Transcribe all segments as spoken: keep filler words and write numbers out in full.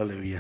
Hallelujah.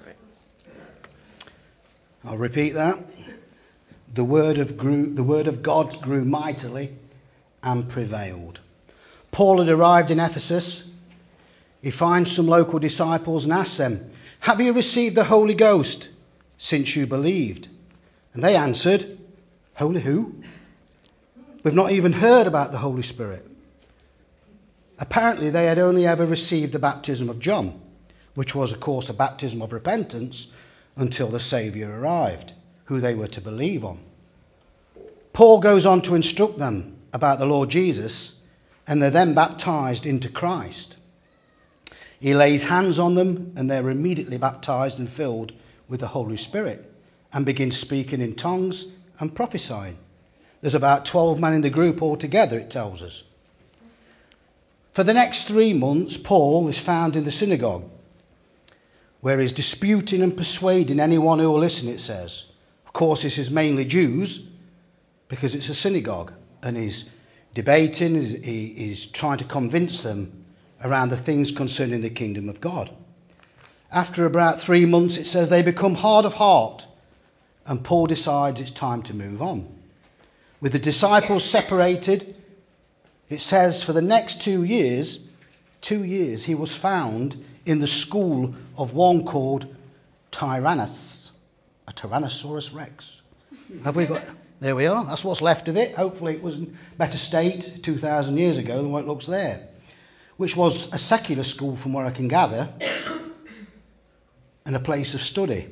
I'll repeat that. The word of grew, the word of God grew mightily and prevailed. Paul had arrived in Ephesus. He finds some local disciples and asks them, "Have you received the Holy Ghost since you believed?" And they answered, "Holy who? We've not even heard about the Holy Spirit." Apparently they had only ever received the baptism of John, which was of course a baptism of repentance until the Saviour arrived, who they were to believe on. Paul goes on to instruct them about the Lord Jesus, and they're then baptised into Christ. He lays hands on them and they're immediately baptised and filled with the Holy Spirit and begin speaking in tongues and prophesying. There's about twelve men in the group altogether, it tells us. For the next three months, Paul is found in the synagogue, where he's disputing and persuading anyone who will listen, it says. Of course, this is mainly Jews, because it's a synagogue, and he's debating, he's, he's trying to convince them around the things concerning the kingdom of God. After about three months, it says they become hard of heart, and Paul decides it's time to move on. With the disciples separated, it says for the next two years, two years, he was found in the school of one called Tyrannus, a Tyrannosaurus Rex. Have we got? There we are. That's what's left of it. Hopefully it was in better state two thousand years ago than what it looks there. Which was a secular school from what I can gather, and a place of study.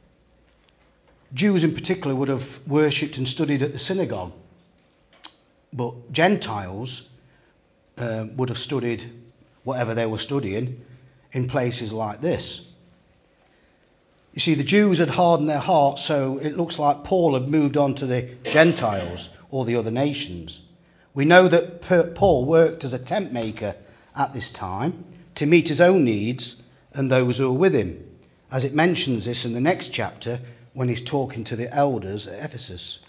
Jews in particular would have worshipped and studied at the synagogue, but Gentiles uh, would have studied whatever they were studying in places like this. You see, the Jews had hardened their hearts, so it looks like Paul had moved on to the Gentiles or the other nations. We know that Paul worked as a tent maker at this time to meet his own needs and those who were with him, as it mentions this in the next chapter when he's talking to the elders at Ephesus.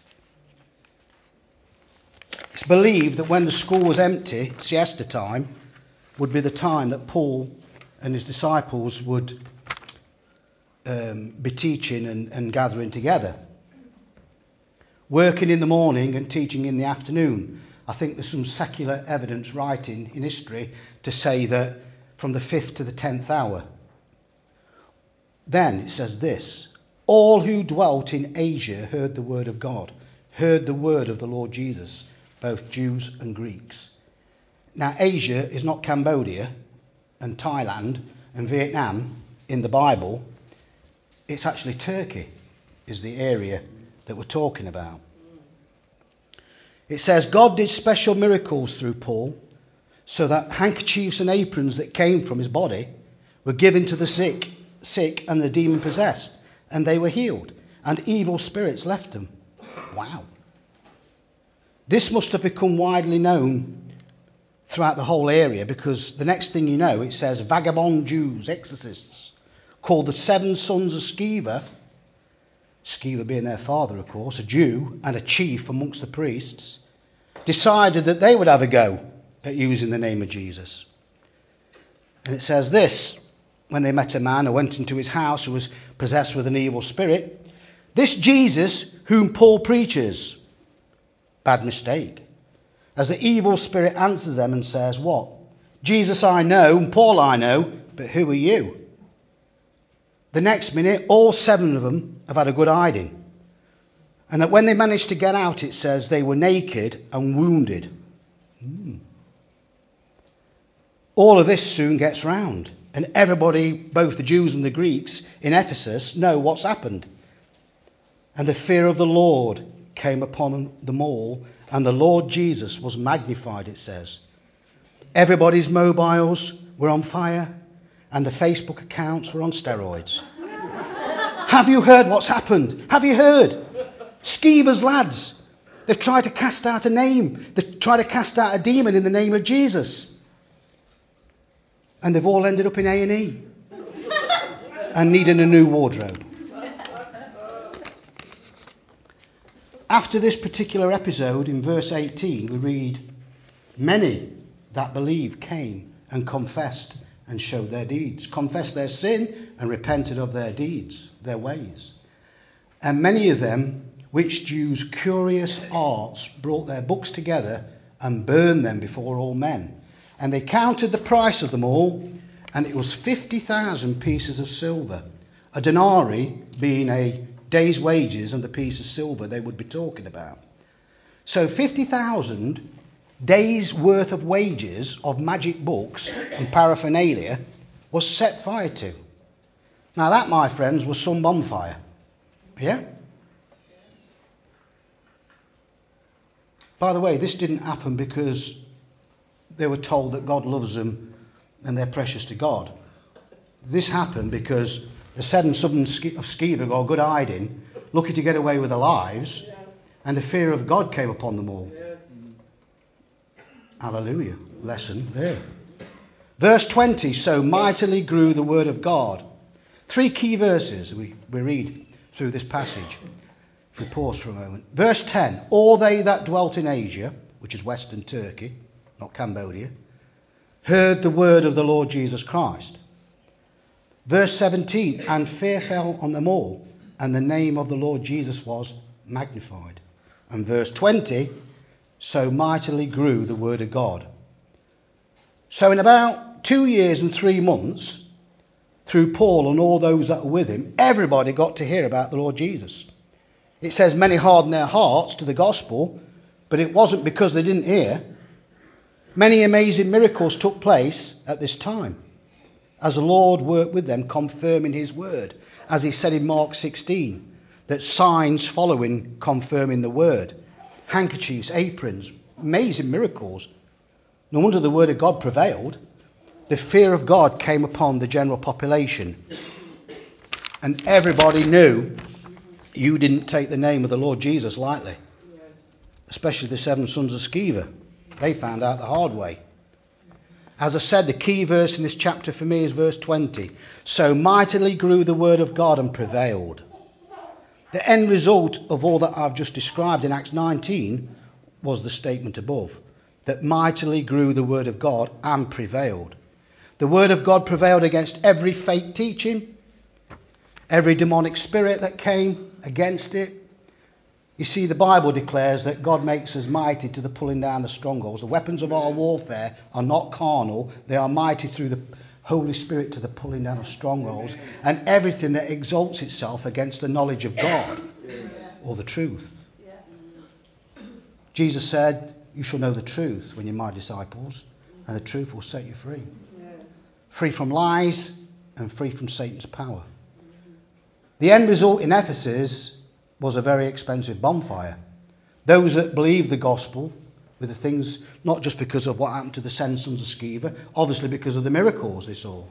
It's believed that when the school was empty, siesta time would be the time that Paul and his disciples would um, be teaching and, and gathering together. Working in the morning and teaching in the afternoon. I think there's some secular evidence writing in history to say that from the fifth to the tenth hour. Then it says this: all who dwelt in Asia heard the word of God, heard the word of the Lord Jesus, both Jews and Greeks. Now Asia is not Cambodia and Thailand and Vietnam in the Bible. It's actually Turkey is the area that we're talking about. It says God did special miracles through Paul, so that handkerchiefs and aprons that came from his body were given to the sick, sick and the demon possessed, and they were healed, and evil spirits left them. Wow. This must have become widely known throughout the whole area, because the next thing you know, it says vagabond Jews, exorcists, called the seven sons of Sceva, Sceva being their father, of course, a Jew and a chief amongst the priests, decided that they would have a go at using the name of Jesus. And it says this: when they met a man who went into his house who was possessed with an evil spirit, "This Jesus whom Paul preaches." Bad mistake. As the evil spirit answers them and says, "What? Jesus I know, and Paul I know, but who are you?" The next minute, all seven of them have had a good hiding. And that when they managed to get out, it says they were naked and wounded. Hmm. All of this soon gets round. And everybody, both the Jews and the Greeks in Ephesus, know what's happened. And the fear of the Lord came upon them all, and the Lord Jesus was magnified, it says. Everybody's mobiles were on fire, and the Facebook accounts were on steroids. Have you heard what's happened? Have you heard? Skeever's lads, they've tried to cast out a name. They've tried to cast out a demon in the name of Jesus. And they've all ended up in A and E and needing a new wardrobe. After this particular episode, in verse eighteen, we read, "Many that believed came and confessed and showed their deeds, confessed their sin and repented of their deeds, their ways. And many of them, which Jews' curious arts, brought their books together and burned them before all men. And they counted the price of them all, and it was fifty thousand pieces of silver, a denarii being a day's wages and the piece of silver they would be talking about. So fifty thousand days' worth of wages of magic books and paraphernalia was set fire to. Now that, my friends, was some bonfire. Yeah? By the way, this didn't happen because they were told that God loves them and they're precious to God. This happened because the seven sons of Sceva got good hiding, looking to get away with their lives, and the fear of God came upon them all. Hallelujah. Lesson there. Verse twenty, so mightily grew the word of God. Three key verses we, we read through this passage. If we pause for a moment. Verse ten, all they that dwelt in Asia, which is Western Turkey, not Cambodia, heard the word of the Lord Jesus Christ. Verse seventeen, and fear fell on them all, and the name of the Lord Jesus was magnified. And verse twenty, so mightily grew the word of God. So in about two years and three months, through Paul and all those that were with him, everybody got to hear about the Lord Jesus. It says many hardened their hearts to the gospel, but it wasn't because they didn't hear. Many amazing miracles took place at this time, as the Lord worked with them, confirming his word, as he said in Mark sixteen, that signs following confirming the word. Handkerchiefs, aprons, amazing miracles. No wonder the word of God prevailed. The fear of God came upon the general population. And everybody knew you didn't take the name of the Lord Jesus lightly. Especially the seven sons of Sceva. They found out the hard way. As I said, the key verse in this chapter for me is verse twenty. So mightily grew the word of God and prevailed. The end result of all that I've just described in Acts nineteen was the statement above, that mightily grew the word of God and prevailed. The word of God prevailed against every fake teaching, every demonic spirit that came against it. You see, the Bible declares that God makes us mighty to the pulling down of strongholds. The weapons of our warfare are not carnal, they are mighty through the Holy Spirit to the pulling down of strongholds and everything that exalts itself against the knowledge of God or the truth. Jesus said, you shall know the truth when you're my disciples, and the truth will set you free. Free from lies and free from Satan's power. The end result in Ephesus was a very expensive bonfire. Those that believed the gospel with the things, not just because of what happened to the seven sons of Sceva, obviously because of the miracles they saw.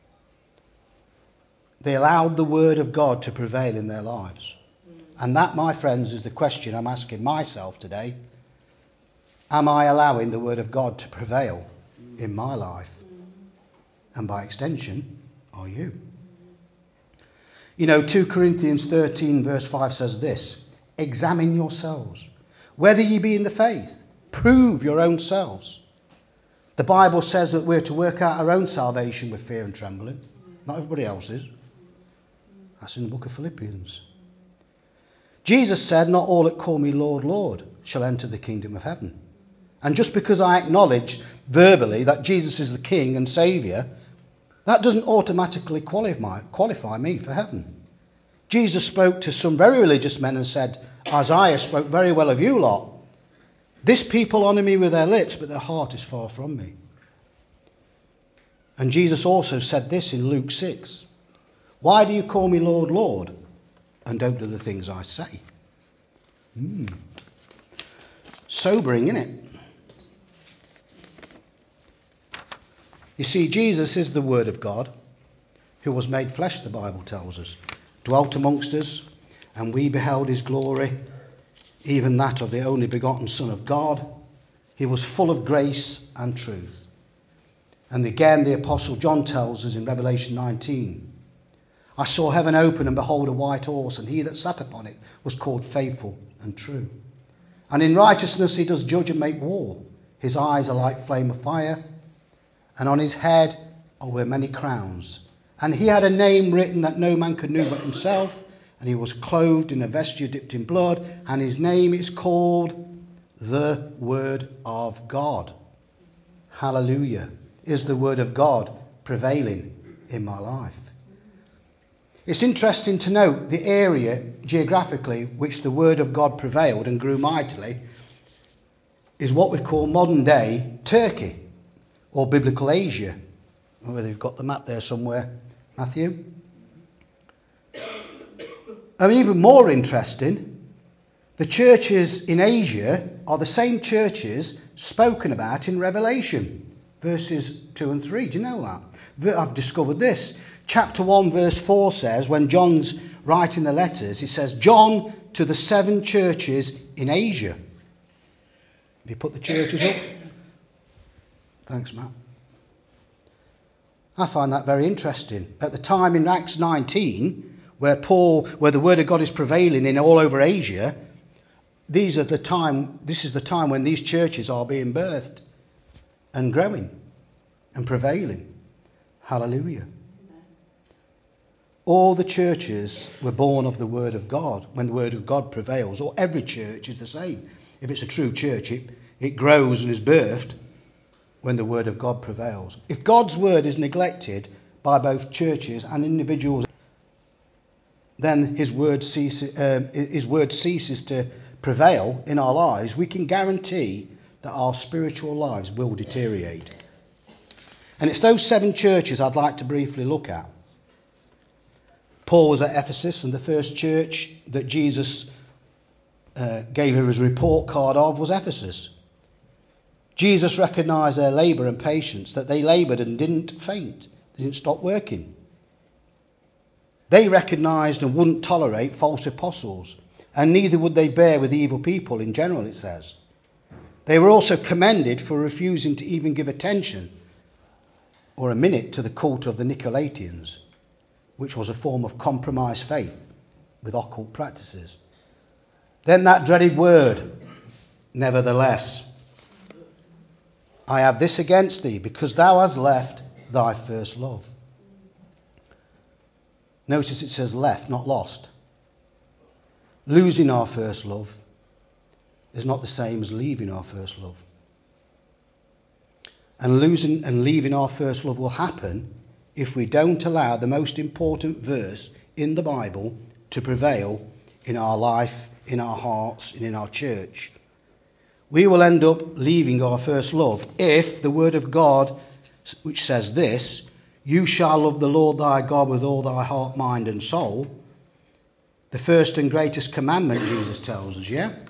They allowed the word of God to prevail in their lives. And that, my friends, is the question I'm asking myself today. Am I allowing the word of God to prevail in my life? And by extension, are you? You know, two Corinthians thirteen verse five says this, examine yourselves, whether ye be in the faith. Prove your own selves. The Bible says that we're to work out our own salvation with fear and trembling. Not everybody else's. That's in the book of Philippians. Jesus said, not all that call me Lord, Lord shall enter the kingdom of heaven. And just because I acknowledge verbally that Jesus is the King and Saviour, that doesn't automatically qualify, qualify me for heaven. Jesus spoke to some very religious men and said, Isaiah spoke very well of you lot. This people honour me with their lips, but their heart is far from me. And Jesus also said this in Luke six. Why do you call me Lord, Lord, and don't do the things I say? Hmm. Sobering, isn't it? You see, Jesus is the Word of God, who was made flesh, the Bible tells us, dwelt amongst us, and we beheld his glory, even that of the only begotten Son of God. He was full of grace and truth. And again, the Apostle John tells us in Revelation nineteen, I saw heaven open, and behold a white horse, and he that sat upon it was called Faithful and True. And in righteousness he does judge and make war. His eyes are like flame of fire, and on his head were many crowns. And he had a name written that no man could know but himself, and he was clothed in a vesture dipped in blood, and his name is called the Word of God. Hallelujah. Is the Word of God prevailing in my life? It's interesting to note the area geographically which the Word of God prevailed and grew mightily is what we call modern day Turkey or biblical Asia. I don't know whether you've got the map there somewhere, Matthew. And even more interesting, the churches in Asia are the same churches spoken about in Revelation, verses two and three. Do you know that? I've discovered this. Chapter one, verse four says, when John's writing the letters, he says, John to the seven churches in Asia. Have you put the churches up? Thanks, Matt. I find that very interesting. At the time in Acts nineteen, where Paul, where the word of God is prevailing in all over Asia, these are the time. This is the time when these churches are being birthed and growing and prevailing. Hallelujah. All the churches were born of the word of God when the word of God prevails, or every church is the same. If it's a true church, it, it grows and is birthed when the word of God prevails. If God's word is neglected by both churches and individuals, then his word ceases, uh, his word ceases to prevail in our lives, we can guarantee that our spiritual lives will deteriorate. And it's those seven churches I'd like to briefly look at. Paul was at Ephesus, and the first church that Jesus uh, gave her his report card of was Ephesus. Jesus recognised their labour and patience, that they laboured and didn't faint. They didn't stop working. They recognised and wouldn't tolerate false apostles, and neither would they bear with evil people in general, it says. They were also commended for refusing to even give attention or a minute to the cult of the Nicolaitans, which was a form of compromised faith with occult practices. Then that dreaded word, nevertheless. I have this against thee, because thou hast left thy first love. Notice it says left, not lost. Losing our first love is not the same as leaving our first love. And losing and leaving our first love will happen if we don't allow the most important verse in the Bible to prevail in our life, in our hearts, and in our church. We will end up leaving our first love if the word of God, which says this, you shall love the Lord thy God with all thy heart, mind and soul. The first and greatest commandment, Jesus tells us, yeah?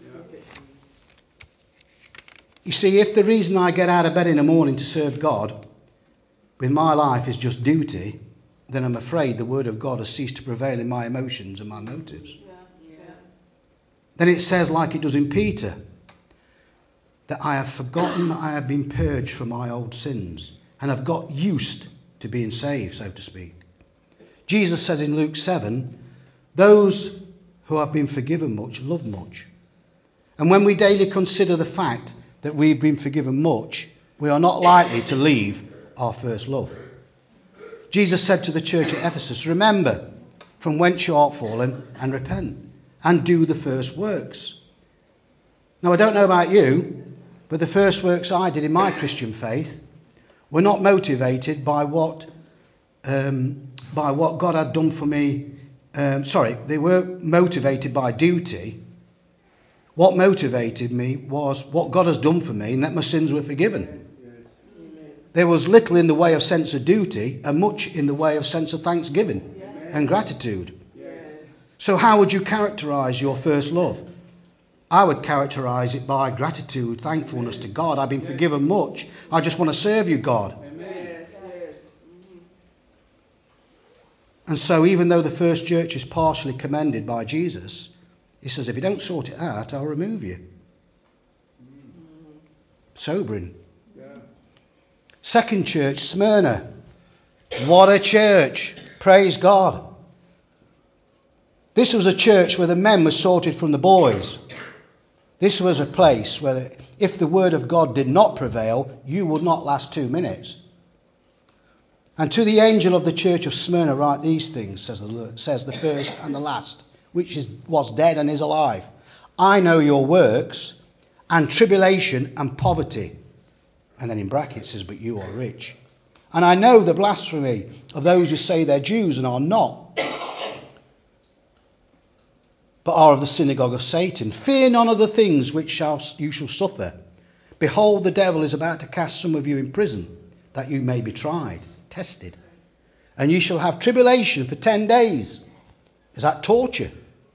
You see, if the reason I get out of bed in the morning to serve God with my life is just duty, then I'm afraid the word of God has ceased to prevail in my emotions and my motives. Yeah, yeah. Then it says, like it does in Peter, that I have forgotten that I have been purged from my old sins and have got used to being saved, so to speak. Jesus says in Luke seven, those who have been forgiven much love much. And when we daily consider the fact that we've been forgiven much, we are not likely to leave our first love. Jesus said to the church at Ephesus, remember from whence you are fallen, and repent and do the first works. Now, I don't know about you, but the first works I did in my Christian faith were not motivated by what um, by what God had done for me. Um, sorry, they were motivated by duty. What motivated me was what God has done for me and that my sins were forgiven. There was little in the way of sense of duty and much in the way of sense of thanksgiving and gratitude. So how would you characterise your first love? I would characterise it by gratitude, thankfulness to God. I've been forgiven much. I just want to serve you, God. And so even though the first church is partially commended by Jesus, he says, if you don't sort it out, I'll remove you. Sobering. Yeah. Second church, Smyrna. What a church. Praise God. This was a church where the men were sorted from the boys. This was a place where if the word of God did not prevail, you would not last two minutes. And to the angel of the church of Smyrna write these things, says the, says the first and the last, which is, was dead and is alive. I know your works, and tribulation and poverty. And then in brackets says, but you are rich. And I know the blasphemy of those who say they're Jews and are not, but are of the synagogue of Satan. Fear none of the things which shall you shall suffer. Behold, the devil is about to cast some of you in prison, that you may be tried, tested. And you shall have tribulation for ten days. Is that torture?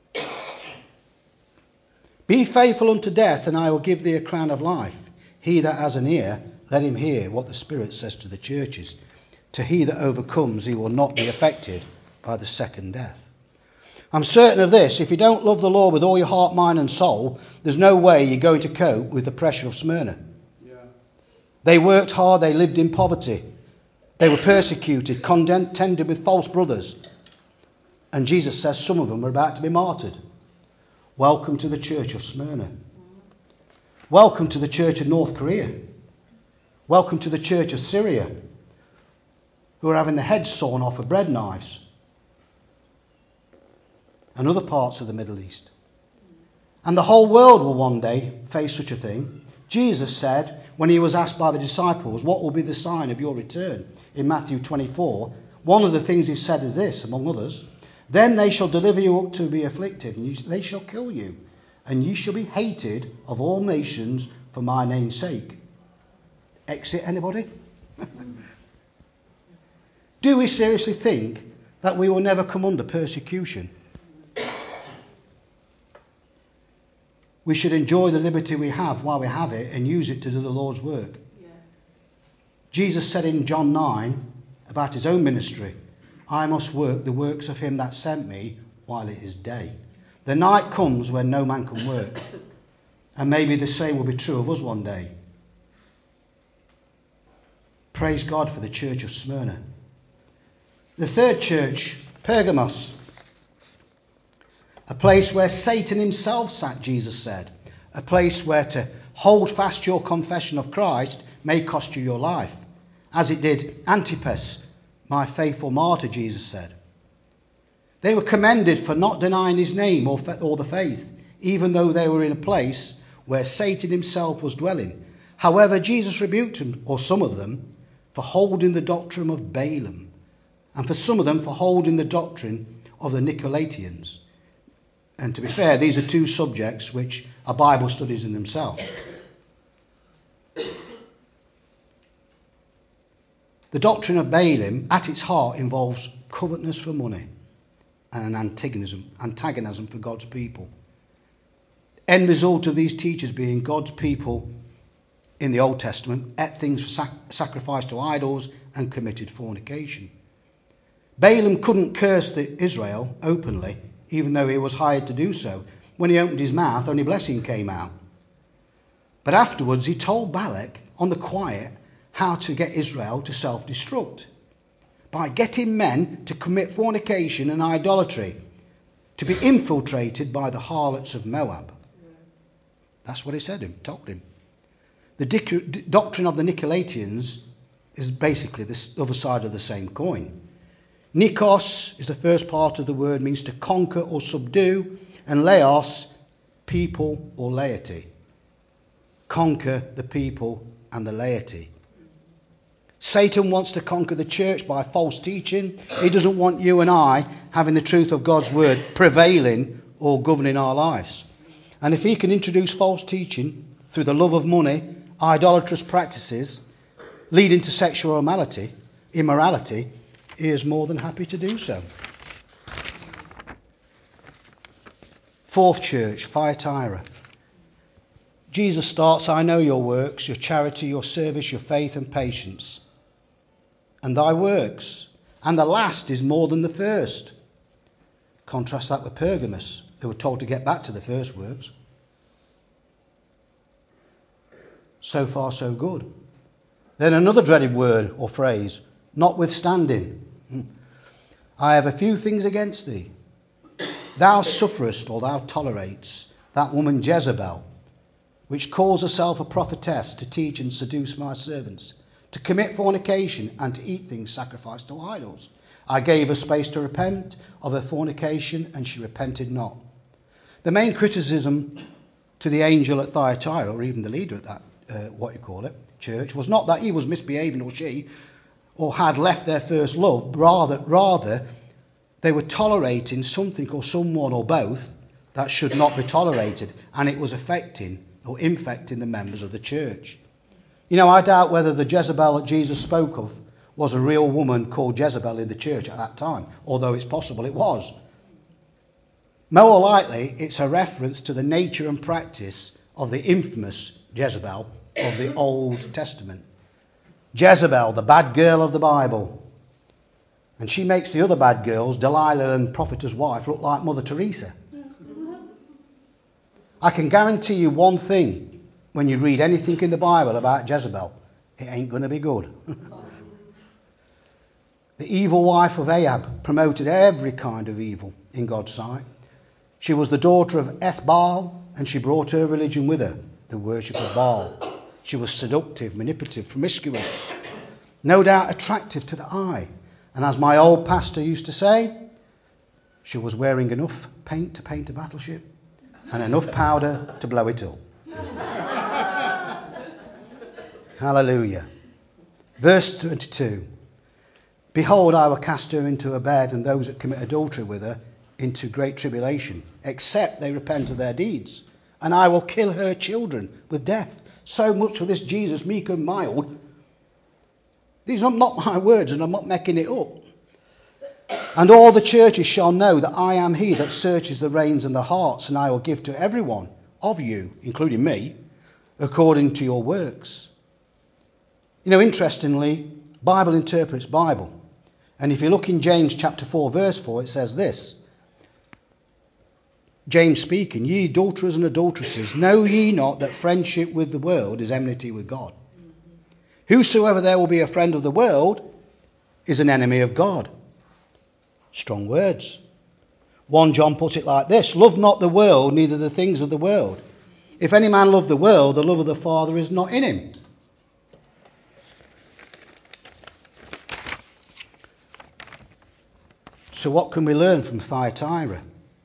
Be faithful unto death, and I will give thee a crown of life. He that has an ear, let him hear what the Spirit says to the churches. To he that overcomes, he will not be affected by the second death. I'm certain of this, if you don't love the Lord with all your heart, mind and soul, there's no way you're going to cope with the pressure of Smyrna. Yeah. They worked hard, they lived in poverty. They were persecuted, contended with false brothers. And Jesus says some of them were about to be martyred. Welcome to the church of Smyrna. Welcome to the church of North Korea. Welcome to the church of Syria, who are having the heads sawn off with bread knives. And other parts of the Middle East. And the whole world will one day face such a thing. Jesus said, when he was asked by the disciples, what will be the sign of your return? In Matthew twenty-four, one of the things he said is this, among others, then they shall deliver you up to be afflicted, and you, they shall kill you, and you shall be hated of all nations for my name's sake. Exit anybody? Do we seriously think that we will never come under persecution? We should enjoy the liberty we have while we have it and use it to do the Lord's work. Yeah. Jesus said in John nine about his own ministry, I must work the works of him that sent me while it is day. The night comes when no man can work. And maybe the same will be true of us one day. Praise God for the church of Smyrna. The third church, Pergamos. A place where Satan himself sat, Jesus said. A place where to hold fast your confession of Christ may cost you your life. As it did Antipas, my faithful martyr, Jesus said. They were commended for not denying his name or, or the faith, even though they were in a place where Satan himself was dwelling. However, Jesus rebuked them, or some of them, for holding the doctrine of Balaam, and for some of them for holding the doctrine of the Nicolaitans. And to be fair, these are two subjects which are Bible studies in themselves. The doctrine of Balaam, at its heart, involves covetousness for money and an antagonism, antagonism for God's people. End result of these teachers being God's people in the Old Testament ate things for sac- sacrifice to idols and committed fornication. Balaam couldn't curse the Israel openly, even though he was hired to do so. When he opened his mouth, only blessing came out. But afterwards he told Balak on the quiet how to get Israel to self-destruct. By getting men to commit fornication and idolatry, to be infiltrated by the harlots of Moab. That's what he said him, told him. The dic- doctrine of the Nicolaitans is basically the other side of the same coin. Nikos is the first part of the word, means to conquer or subdue, and laos, people or laity. Conquer the people and the laity. Satan wants to conquer the church by false teaching. He doesn't want you and I having the truth of God's word prevailing or governing our lives. And if he can introduce false teaching through the love of money, idolatrous practices, leading to sexual immorality, immorality, he is more than happy to do so. Fourth church, Thyatira. Jesus starts, I know your works, your charity, your service, your faith and patience, and thy works. And the last is more than the first. Contrast that with Pergamos, who were told to get back to the first works. So far, so good. Then another dreaded word or phrase, notwithstanding. I have a few things against thee. Thou sufferest, or thou tolerates, that woman Jezebel, which calls herself a prophetess, to teach and seduce my servants, to commit fornication, and to eat things sacrificed to idols. I gave her space to repent of her fornication, and she repented not. The main criticism to the angel at Thyatira, or even the leader at that, uh, what you call it, church, was not that he was misbehaving or she, or had left their first love. Rather, rather they were tolerating something or someone or both that should not be tolerated, and it was affecting or infecting the members of the church. You know, I doubt whether the Jezebel that Jesus spoke of was a real woman called Jezebel in the church at that time, although it's possible it was. More likely, it's a reference to the nature and practice of the infamous Jezebel of the Old Testament. Jezebel, the bad girl of the Bible. And she makes the other bad girls, Delilah and Prophetess wife, look like Mother Teresa. I can guarantee you one thing when you read anything in the Bible about Jezebel. It ain't going to be good. The evil wife of Ahab promoted every kind of evil in God's sight. She was the daughter of Ethbaal, and she brought her religion with her, the worship of Baal. She was seductive, manipulative, promiscuous, no doubt attractive to the eye. And as my old pastor used to say, she was wearing enough paint to paint a battleship and enough powder to blow it up. Hallelujah. Verse twenty-two. Behold, I will cast her into a bed, and those that commit adultery with her into great tribulation, except they repent of their deeds. And I will kill her children with death. So much for this Jesus, meek and mild. These are not my words, and I'm not making it up. And all the churches shall know that I am he that searches the reins and the hearts, and I will give to every one of you, including me, according to your works. You know, interestingly, Bible interprets Bible. And if you look in James chapter four, verse four, it says this. James speaking, ye adulterers and adulteresses, know ye not that friendship with the world is enmity with God? Mm-hmm. Whosoever there will be a friend of the world is an enemy of God. Strong words. First John puts it like this, love not the world, neither the things of the world. If any man love the world, the love of the Father is not in him. So what can we learn from Thyatira?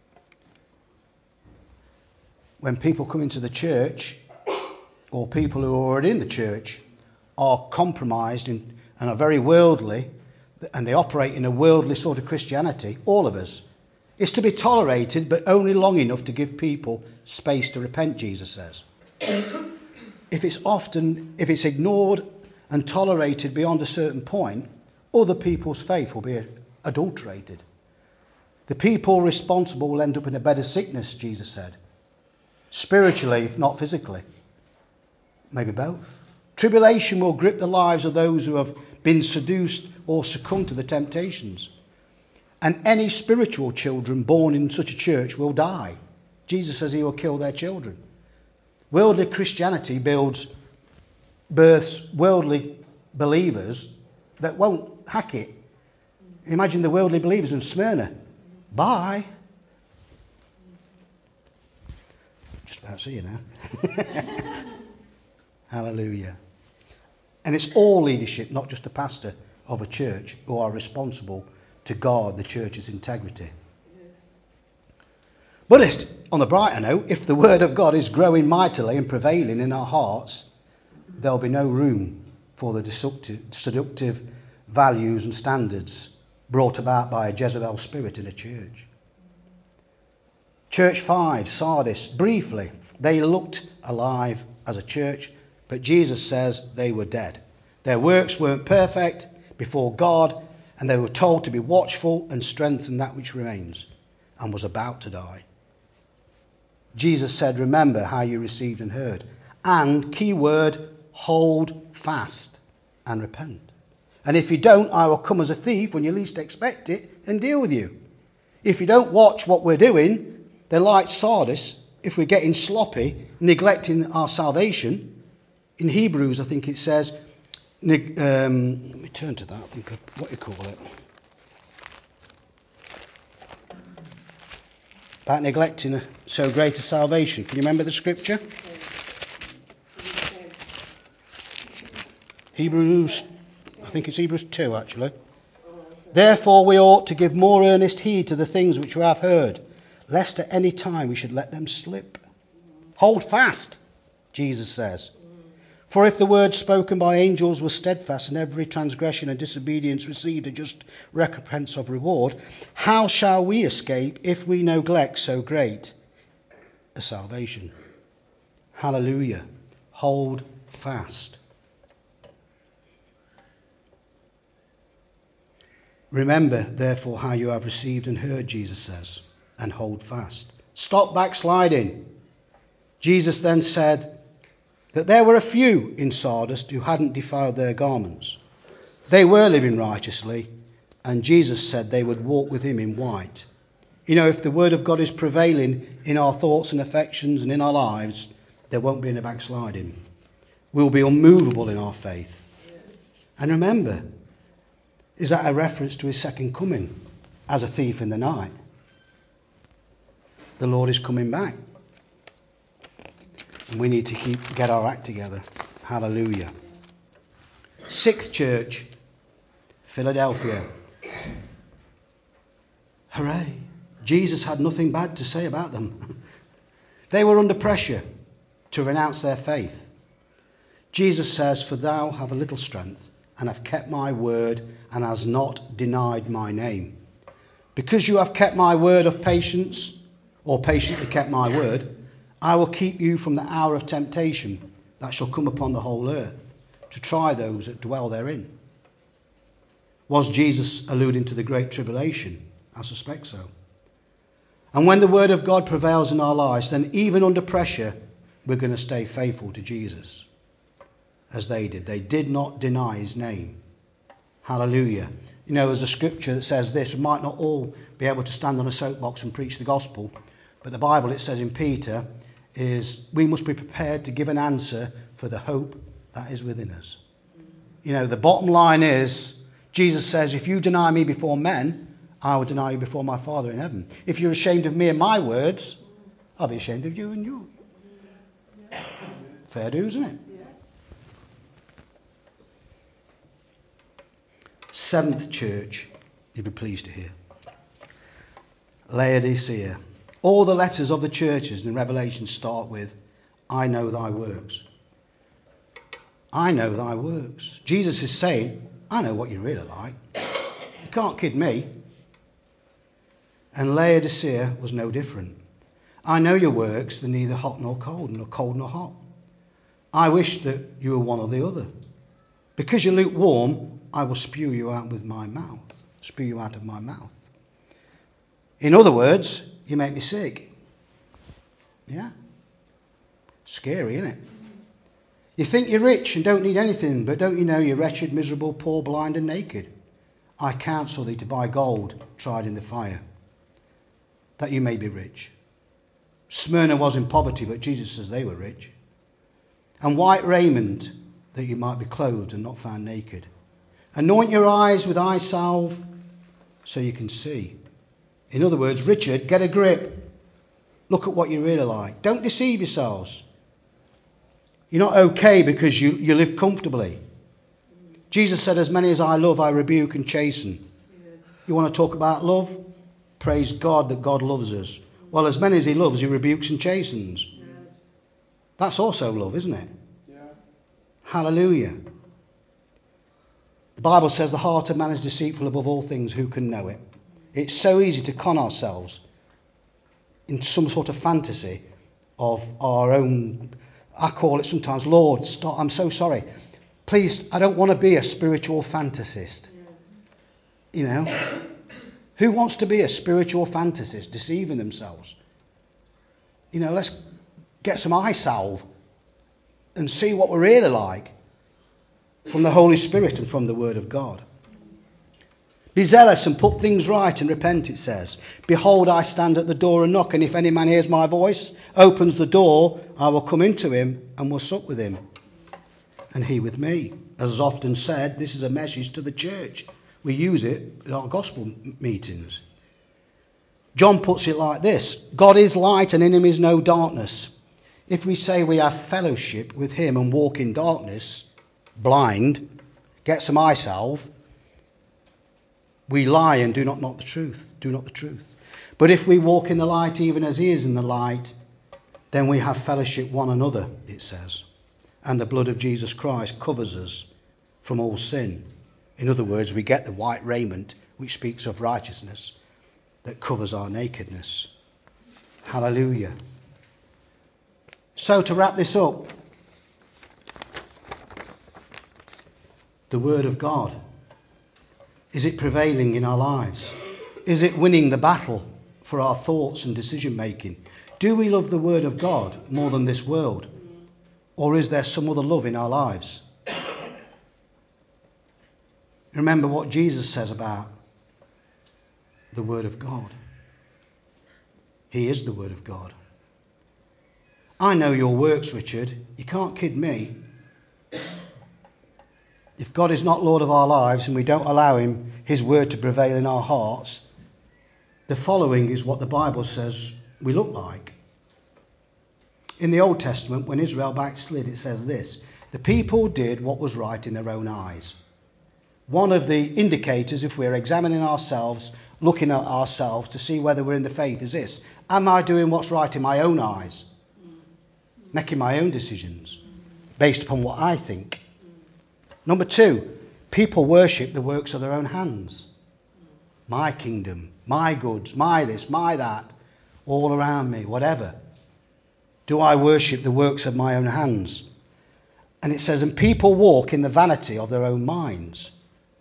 When people come into the church, or people who are already in the church, are compromised in, and are very worldly, and they operate in a worldly sort of Christianity, all of us, is to be tolerated, but only long enough to give people space to repent, Jesus says. If it's often, if it's ignored and tolerated beyond a certain point, other people's faith will be adulterated. The people responsible will end up in a bed of sickness, Jesus said. Spiritually, if not physically. Maybe both. Tribulation will grip the lives of those who have been seduced or succumbed to the temptations. And any spiritual children born in such a church will die. Jesus says he will kill their children. Worldly Christianity builds, births worldly believers that won't hack it. Imagine the worldly believers in Smyrna. Bye. Just about see you now. Hallelujah. And it's all leadership, not just the pastor of a church, who are responsible to guard the church's integrity. But if, on the brighter note, if the word of God is growing mightily and prevailing in our hearts, there'll be no room for the destructive, seductive values and standards brought about by a Jezebel spirit in a church. Church five, Sardis, briefly, they looked alive as a church, but Jesus says they were dead. Their works weren't perfect before God, and they were told to be watchful and strengthen that which remains, and was about to die. Jesus said, remember how you received and heard. And, key word, hold fast and repent. And if you don't, I will come as a thief when you least expect it and deal with you. If you don't watch what we're doing, then like Sardis, if we're getting sloppy, neglecting our salvation, in Hebrews I think it says, um, let me turn to that, I think, of what you call it. About neglecting a, so great a salvation. Can you remember the scripture? Hebrews, I think it's Hebrews two actually. Therefore we ought to give more earnest heed to the things which we have heard, lest at any time we should let them slip. Hold fast, Jesus says. For if the word spoken by angels was steadfast, and every transgression and disobedience received a just recompense of reward, how shall we escape if we neglect so great a salvation? Hallelujah. Hold fast. Remember, therefore, how you have received and heard, Jesus says, and hold fast. Stop backsliding. Jesus then said that there were a few in Sardis who hadn't defiled their garments. They were living righteously, and Jesus said they would walk with him in white. You know, if the word of God is prevailing in our thoughts and affections and in our lives, there won't be any backsliding. We'll be unmovable in our faith. And remember, is that a reference to his second coming as a thief in the night? The Lord is coming back. And we need to keep get our act together. Hallelujah. Sixth church, Philadelphia. Hooray. Jesus had nothing bad to say about them. They were under pressure to renounce their faith. Jesus says, for thou have a little strength, and have kept my word, and has not denied my name. Because you have kept my word of patience, or patiently kept my word, I will keep you from the hour of temptation that shall come upon the whole earth, to try those that dwell therein. Was Jesus alluding to the great tribulation? I suspect so. And when the word of God prevails in our lives, then even under pressure, we're going to stay faithful to Jesus. As they did. They did not deny his name. Hallelujah. You know, there's a scripture that says this. We might not all be able to stand on a soapbox and preach the gospel, but the Bible, it says in Peter, is we must be prepared to give an answer for the hope that is within us. You know, the bottom line is, Jesus says, if you deny me before men, I will deny you before my Father in heaven. If you're ashamed of me and my words, I'll be ashamed of you and you. Fair dues, isn't it? Seventh church, you'll be pleased to hear. Laodicea. All the letters of the churches in Revelation start with, I know thy works. I know thy works. Jesus is saying, I know what you're really like. You can't kid me. And Laodicea was no different. I know your works, they're neither hot nor cold, nor cold nor hot. I wish that you were one or the other. Because you're lukewarm, I will spew you out with my mouth. Spew you out of my mouth. In other words, you make me sick. Yeah? Scary, isn't it? You think you're rich and don't need anything, but don't you know you're wretched, miserable, poor, blind and naked? I counsel thee to buy gold tried in the fire, that you may be rich. Smyrna was in poverty, but Jesus says they were rich. And white raiment, that you might be clothed and not found naked. Anoint your eyes with eye salve, so you can see. In other words, Richard, get a grip. Look at what you're really like. Don't deceive yourselves. You're not okay because you, you live comfortably. Jesus said, as many as I love, I rebuke and chasten. You want to talk about love? Praise God that God loves us. Well, as many as he loves, he rebukes and chastens. That's also love, isn't it? Yeah. Hallelujah. The Bible says the heart of man is deceitful above all things. Who can know it? It's so easy to con ourselves into some sort of fantasy of our own. I call it sometimes, Lord, stop, I'm so sorry. Please, I don't want to be a spiritual fantasist. You know, who wants to be a spiritual fantasist, deceiving themselves? You know, let's get some eye salve and see what we're really like from the Holy Spirit and from the Word of God. Be zealous and put things right and repent, it says. Behold, I stand at the door and knock, and if any man hears my voice, opens the door, I will come into him and will sup with him, and he with me. As is often said, this is a message to the church. We use it at our gospel meetings. John puts it like this: God is light and in him is no darkness. If we say we have fellowship with him and walk in darkness, blind, get some eye salve, we lie and do not know the truth, do not the truth. But if we walk in the light, even as he is in the light, then we have fellowship one another, it says. And the blood of Jesus Christ covers us from all sin. In other words, we get the white raiment, which speaks of righteousness, that covers our nakedness. Hallelujah. So to wrap this up, the Word of God, is it prevailing in our lives? Is it winning the battle for our thoughts and decision making? Do we love the Word of God more than this world? Or is there some other love in our lives? Remember what Jesus says about the Word of God. He is the Word of God. I know your works, Richard. You can't kid me. If God is not Lord of our lives and we don't allow him, his word to prevail in our hearts, the following is what the Bible says we look like. In the Old Testament, when Israel backslid, it says this: the people did what was right in their own eyes. One of the indicators, if we're examining ourselves, looking at ourselves to see whether we're in the faith, is this: am I doing what's right in my own eyes? Making my own decisions based upon what I think. Number two, people worship the works of their own hands. My kingdom, my goods, my this, my that, all around me, whatever. Do I worship the works of my own hands? And it says, and people walk in the vanity of their own minds.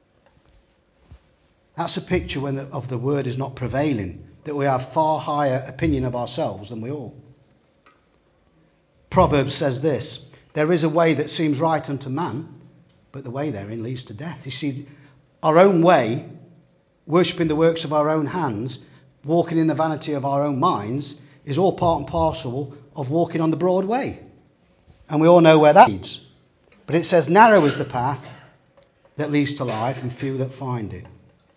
That's a picture when the, of the word is not prevailing, that we have far higher opinion of ourselves than we ought. Proverbs says this: there is a way that seems right unto man, but the way therein leads to death. You see, our own way, worshipping the works of our own hands, walking in the vanity of our own minds, is all part and parcel of walking on the broad way. And we all know where that leads. But it says, narrow is the path that leads to life, and few that find it.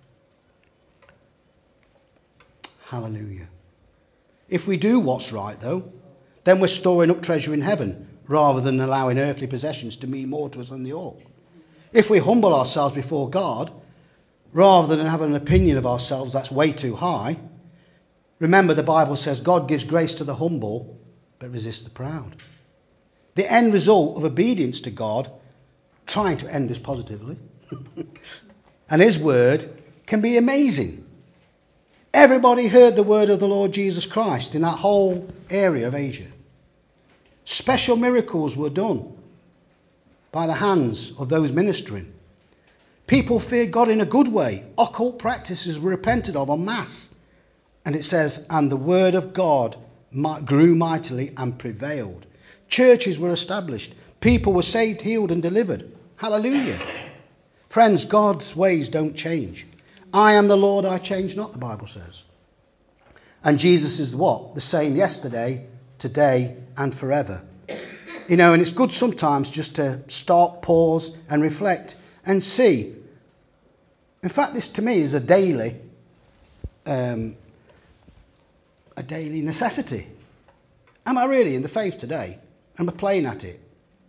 Hallelujah. If we do what's right, though, then we're storing up treasure in heaven, rather than allowing earthly possessions to mean more to us than they ought. If we humble ourselves before God, rather than have an opinion of ourselves that's way too high, remember the Bible says God gives grace to the humble, but resists the proud. The end result of obedience to God, trying to end us positively, and his word can be amazing. Everybody heard the word of the Lord Jesus Christ in that whole area of Asia. Special miracles were done by the hands of those ministering. People feared God in a good way. Occult practices were repented of en masse. And it says, and the word of God grew mightily and prevailed. Churches were established. People were saved, healed and delivered. Hallelujah. Friends, God's ways don't change. I am the Lord, I change not, the Bible says. And Jesus is what? The same yesterday, today and forever. You know, and it's good sometimes just to stop, pause and reflect and see. In fact, this to me is a daily, um, a daily necessity. Am I really in the faith today? Am I playing at it?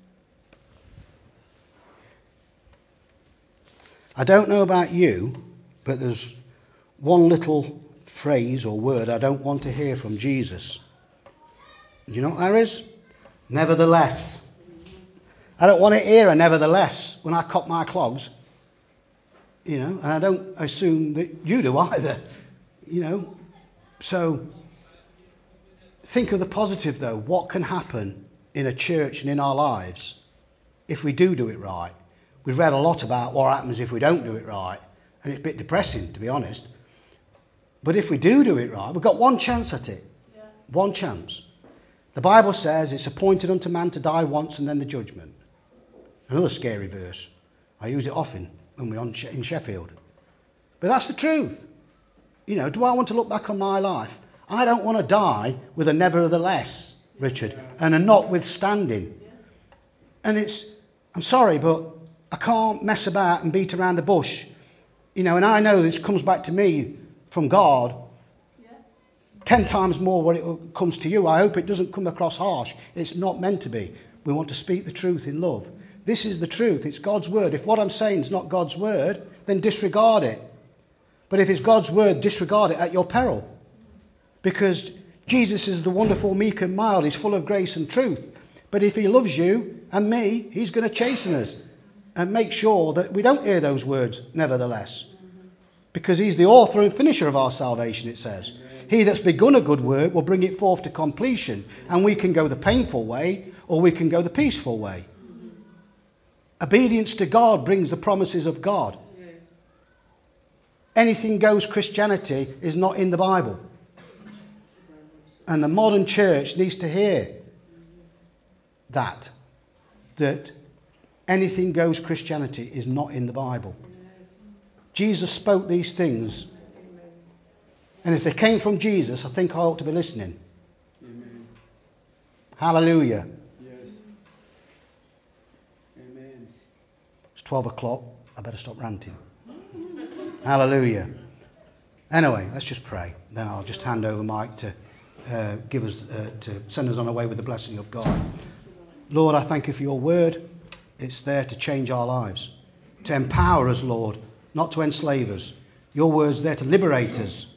I don't know about you, but there's one little phrase or word I don't want to hear from Jesus. Do you know what that is? Nevertheless. I don't want to hear a nevertheless when I cop my clogs. You know, and I don't assume that you do either. You know, so think of the positive though. What can happen in a church and in our lives if we do do it right? We've read a lot about what happens if we don't do it right, and it's a bit depressing, to be honest. But if we do do it right, we've got one chance at it. Yeah. One chance. The Bible says it's appointed unto man to die once and then the judgment. Another scary verse. I use it often when we're on in Sheffield. But that's the truth. You know, do I want to look back on my life? I don't want to die with a nevertheless, Richard, and a notwithstanding. And it's, I'm sorry, but I can't mess about and beat around the bush. You know, and I know this comes back to me from God ten times more when it comes to you. I hope it doesn't come across harsh. It's not meant to be. We want to speak the truth in love. this is the truth. It's God's word. If what I'm saying is not God's word, then disregard it. But if it's God's word, disregard it at your peril. Because Jesus is the wonderful, meek and mild. He's full of grace and truth. But if he loves you and me, he's going to chasten us and make sure that we don't hear those words nevertheless. Because he's the author and finisher of our salvation, it says. He that's begun a good work will bring it forth to completion. And we can go the painful way or we can go the peaceful way. Obedience to God brings the promises of God. Anything goes Christianity is not in the Bible. And the modern church needs to hear that. That anything goes Christianity is not in the Bible. Jesus spoke these things. And if they came from Jesus, I think I ought to be listening. Amen. Hallelujah. Yes. Amen. It's twelve o'clock. I better stop ranting. Hallelujah. Anyway, let's just pray. Then I'll just hand over Mike to uh, give us, uh, to send us on our way with the blessing of God. Lord, I thank you for your word. It's there to change our lives, to empower us, Lord, not to enslave us. Your word's there to liberate us.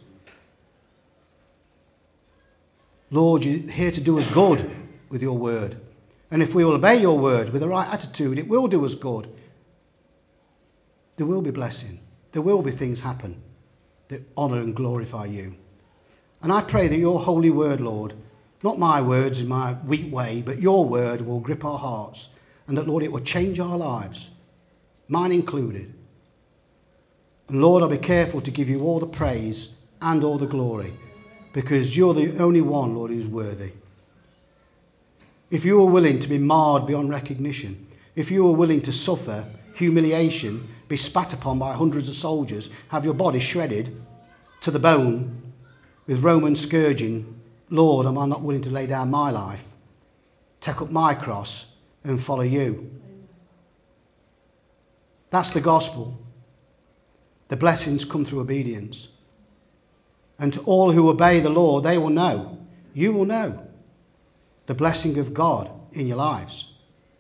Lord, you're here to do us good with your word. And if we will obey your word with the right attitude, it will do us good. There will be blessing. There will be things happen that honour and glorify you. And I pray that your holy word, Lord, not my words in my weak way, but your word will grip our hearts. And that, Lord, it will change our lives, mine included. And Lord, I'll be careful to give you all the praise and all the glory, because you're the only one, Lord, who's worthy. If you are willing to be marred beyond recognition, if you are willing to suffer humiliation, be spat upon by hundreds of soldiers, have your body shredded to the bone with Roman scourging, Lord, am I not willing to lay down my life, take up my cross and follow you? That's the gospel. The blessings come through obedience. And to all who obey the Lord, they will know, you will know the blessing of God in your lives.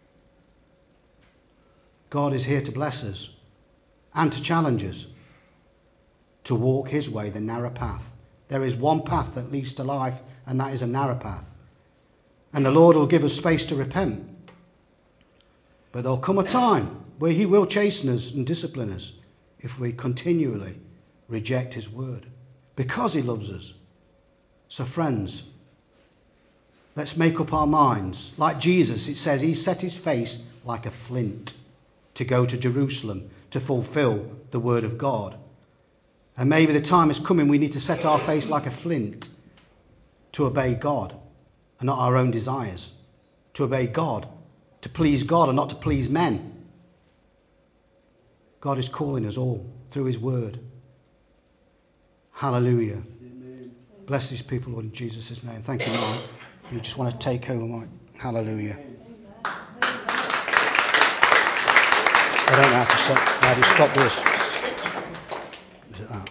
God is here to bless us and to challenge us to walk his way, the narrow path. There is one path that leads to life, and that is a narrow path. And the Lord will give us space to repent. But there'll come a time where he will chasten us and discipline us if we continually reject his word, because he loves us. So friends, let's make up our minds. Like Jesus, it says he set his face like a flint to go to Jerusalem to fulfill the word of God. And maybe the time is coming we need to set our face like a flint to obey God and not our own desires. To obey God, to please God and not to please men. God is calling us all through his word. Hallelujah. Amen. Bless these people, Lord, in Jesus' name. Thank you, Mike. You just want to take over, Mike. Hallelujah. I don't know how to stop, how to stop this. Is it that?